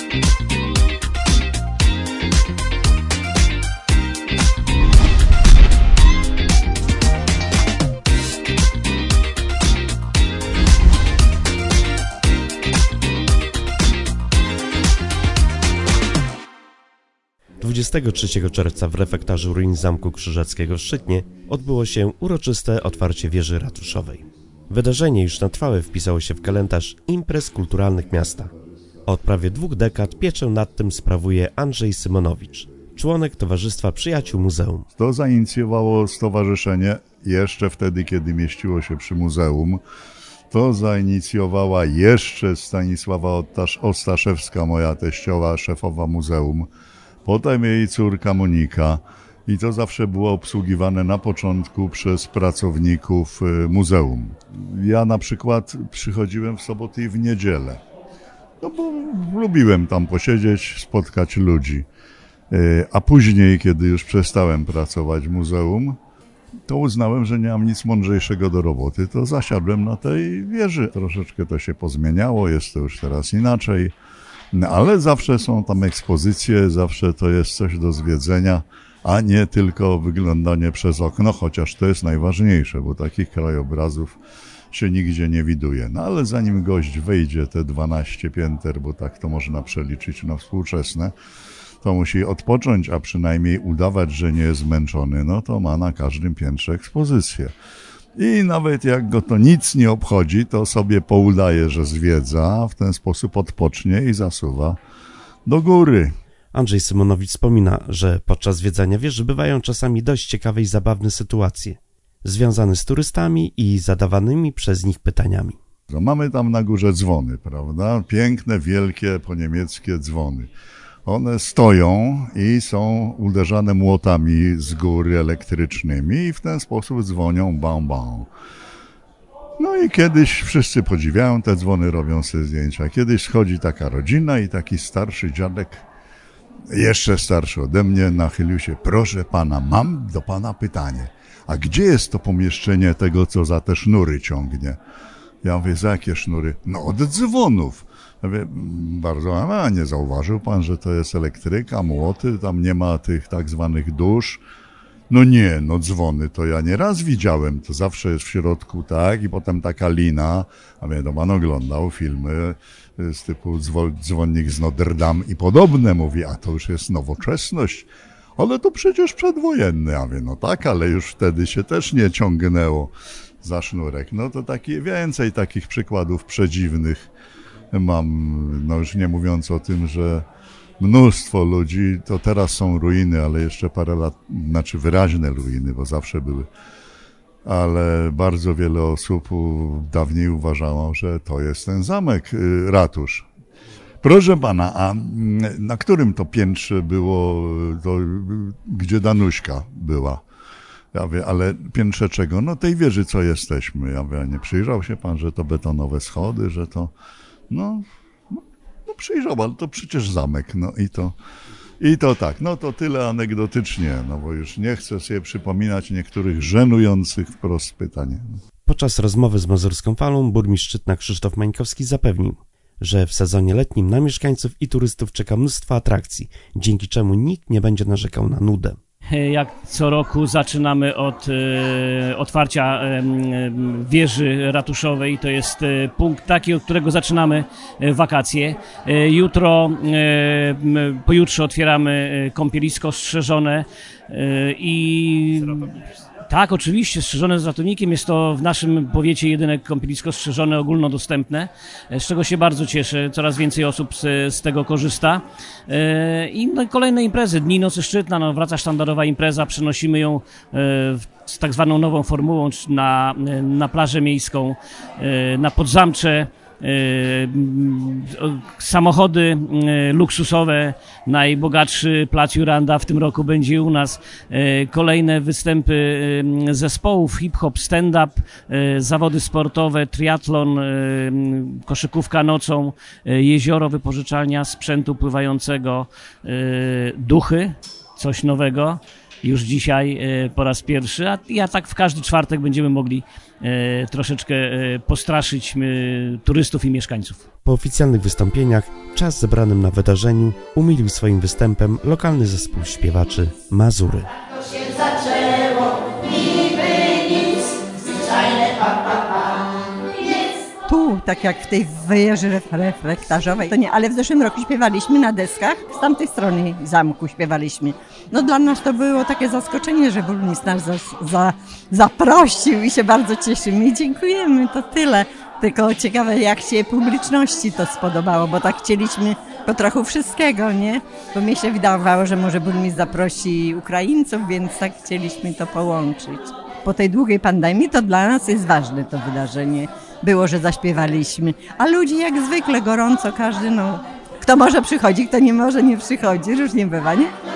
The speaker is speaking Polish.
...23 czerwca w refektarzu ruin Zamku Krzyżackiego w Szczytnie odbyło się uroczyste otwarcie wieży ratuszowej. Wydarzenie już na trwałe wpisało się w kalendarz imprez kulturalnych miasta. Od prawie 2 dekad pieczę nad tym sprawuje Andrzej Symonowicz, członek Towarzystwa Przyjaciół Muzeum. To zainicjowało stowarzyszenie jeszcze wtedy, kiedy mieściło się przy muzeum. To zainicjowała jeszcze Stanisława Ostaszewska, moja teściowa, szefowa muzeum. Potem jej córka Monika i to zawsze było obsługiwane na początku przez pracowników muzeum. Ja na przykład przychodziłem w soboty i w niedzielę, no bo lubiłem tam posiedzieć, spotkać ludzi. A później, kiedy już przestałem pracować w muzeum, to uznałem, że nie mam nic mądrzejszego do roboty, to zasiadłem na tej wieży. Troszeczkę to się pozmieniało, jest to już teraz inaczej. No, ale zawsze są tam ekspozycje, zawsze to jest coś do zwiedzenia, a nie tylko wyglądanie przez okno, chociaż to jest najważniejsze, bo takich krajobrazów się nigdzie nie widuje. No ale zanim gość wejdzie te 12 pięter, bo tak to można przeliczyć na współczesne, to musi odpocząć, a przynajmniej udawać, że nie jest zmęczony, no to ma na każdym piętrze ekspozycję. I nawet jak go to nic nie obchodzi, to sobie poudaje, że zwiedza, w ten sposób odpocznie i zasuwa do góry. Andrzej Symonowicz wspomina, że podczas zwiedzania wieży bywają czasami dość ciekawe i zabawne sytuacje, związane z turystami i zadawanymi przez nich pytaniami. Mamy tam na górze dzwony, prawda? Piękne, wielkie, poniemieckie dzwony. One stoją i są uderzane młotami z góry elektrycznymi i w ten sposób dzwonią bam, bam. No i kiedyś wszyscy podziwiają te dzwony, robią sobie zdjęcia. Kiedyś schodzi taka rodzina i taki starszy dziadek, jeszcze starszy ode mnie, nachylił się. Proszę pana, mam do pana pytanie. A gdzie jest to pomieszczenie tego, co za te sznury ciągnie? Ja mówię, za jakie sznury? No od dzwonów. Ja mówię, bardzo, a nie zauważył pan, że to jest elektryka, młoty, tam nie ma tych tak zwanych dusz? No nie, no dzwony to ja nieraz widziałem, to zawsze jest w środku, tak, i potem taka lina, a mnie to pan oglądał filmy z typu Dzwonnik z Notre Dame i podobne, mówi, a to już jest nowoczesność, ale to przecież przedwojenne, a mówię, no tak, ale już wtedy się też nie ciągnęło za sznurek. No to więcej takich przykładów przedziwnych mam, no już nie mówiąc o tym, że mnóstwo ludzi, to teraz są ruiny, ale jeszcze parę lat, znaczy wyraźne ruiny, bo zawsze były, ale bardzo wiele osób dawniej uważało, że to jest ten zamek, ratusz. Proszę pana, a na którym to piętrze było, to, gdzie Danuśka była? Ja mówię, ale piętrze czego? No tej wieży, co jesteśmy. Ja mówię, a nie przyjrzał się pan, że to betonowe schody, że to, no przyjrzał, ale to przecież zamek, no i to tak, no to tyle anegdotycznie, no bo już nie chcę sobie przypominać niektórych żenujących wprost pytań. Podczas rozmowy z Mazurską Falą burmistrz Szczytna Krzysztof Mańkowski zapewnił, że w sezonie letnim na mieszkańców i turystów czeka mnóstwo atrakcji, dzięki czemu nikt nie będzie narzekał na nudę. Jak co roku zaczynamy od otwarcia wieży ratuszowej. To jest punkt taki, od którego zaczynamy wakacje. Jutro, pojutrze otwieramy kąpielisko strzeżone i... Tak, oczywiście, strzeżone z ratownikiem. Jest to w naszym powiecie jedyne kąpielisko strzeżone ogólnodostępne, z czego się bardzo cieszę. Coraz więcej osób z tego korzysta. I no, kolejne imprezy. Dni Nocy Szczytna, no, wraca sztandarowa impreza. Przenosimy ją z tak zwaną nową formułą na plażę miejską, na Podzamcze. Samochody luksusowe, najbogatszy plac Juranda w tym roku będzie u nas, kolejne występy zespołów, hip-hop, stand-up, zawody sportowe, triatlon, koszykówka nocą, jezioro, wypożyczalnia sprzętu pływającego, duchy, coś nowego. już dzisiaj po raz pierwszy, a tak w każdy czwartek będziemy mogli troszeczkę postraszyć turystów i mieszkańców. Po oficjalnych wystąpieniach czas zebranym na wydarzeniu umilił swoim występem lokalny zespół śpiewaczy Mazury. To się zaczęło, niby nic, zwyczajne Tu, tak jak w tej wieży reflektarzowej, to nie, ale w zeszłym roku śpiewaliśmy na deskach, z tamtej strony zamku śpiewaliśmy. No dla nas to było takie zaskoczenie, że burmistrz nas zaprosił i się bardzo cieszymy i dziękujemy, to tyle. Tylko ciekawe, jak się publiczności to spodobało, bo tak chcieliśmy po trochu wszystkiego, nie? Bo mi się wydawało, że może burmistrz zaprosi Ukraińców, więc tak chcieliśmy to połączyć. Po tej długiej pandemii to dla nas jest ważne to wydarzenie. Było, że zaśpiewaliśmy, a ludzi jak zwykle gorąco, każdy, no, kto może przychodzi, kto nie może, nie przychodzi, różnie bywa, nie?